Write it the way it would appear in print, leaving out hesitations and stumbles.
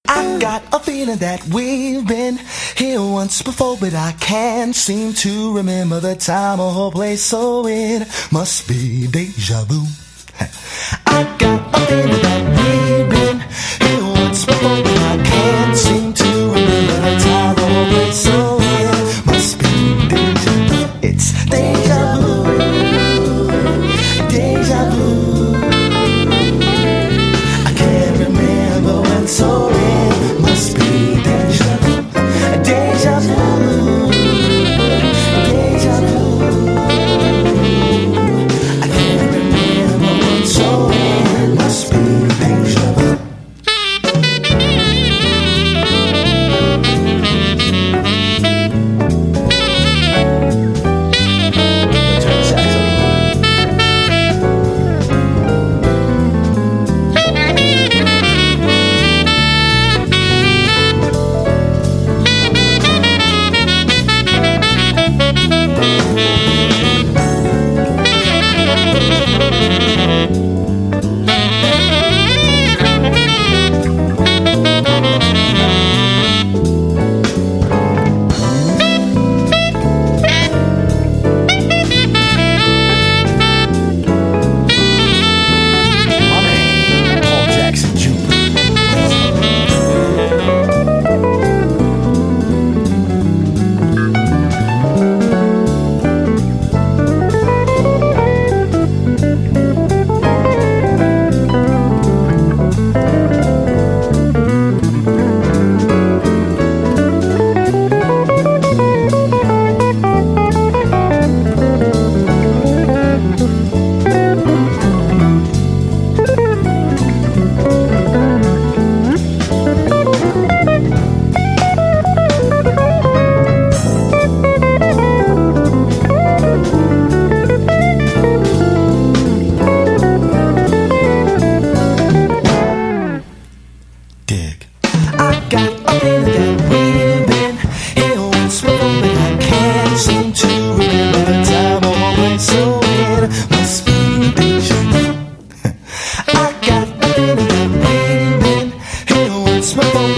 I got a feeling that we've been here once before, but I can't seem to remember the time or place, so it must be deja vu. I got a feeling that we've been here once before, but I can't seem to remember the time or place, so it must be deja vu. It's deja vu, deja vu. I can't remember when, so it must be deja vu, deja vu, deja vu. I can't remember when, so it must be deja vu. Turn the sax up. My man, Paul Jackson Jr. Dig. I got a feeling that we've been here once before, but I can't seem to remember the time or place, so it must be deja vu. I got a feeling that we've been here once before,